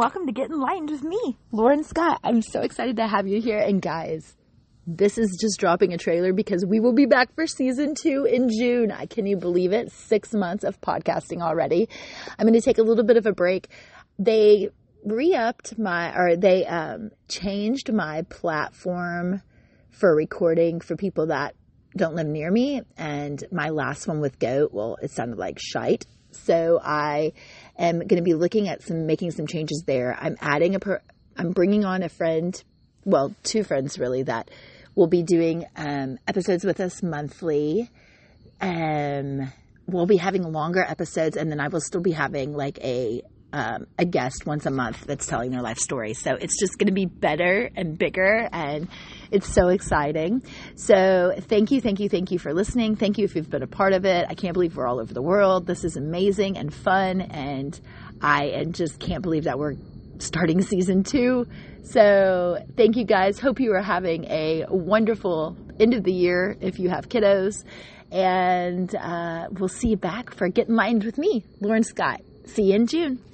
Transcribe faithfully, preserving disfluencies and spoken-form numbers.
welcome to Get Enlightened with me, Lauren Scott. I'm so excited to have you here. And guys, this is just dropping a trailer because we will be back for season two in June. Can you believe it? Six months of podcasting already. I'm going to take a little bit of a break. They re-upped my, or they um, changed my platform for recording for people that don't live near me. And my last one with Goat, well, it sounded like shite. So I am going to be looking at some, making some changes there. I'm adding a, per, I'm bringing on a friend, well, two friends really, that will be doing um, episodes with us monthly. Um, we'll be having longer episodes, and then I will still be having like a um, a guest once a month that's telling their life story. So it's just going to be better and bigger, and it's so exciting. So thank you, thank you, thank you for listening. Thank you if you've been a part of it. I can't believe we're all over the world. This is amazing and fun, and I just can't believe that we're starting season two. So thank you guys. Hope you are having a wonderful end of the year if you have kiddos. And uh, we'll see you back for Get Enlightened with me, Lauren Scott. See you in June.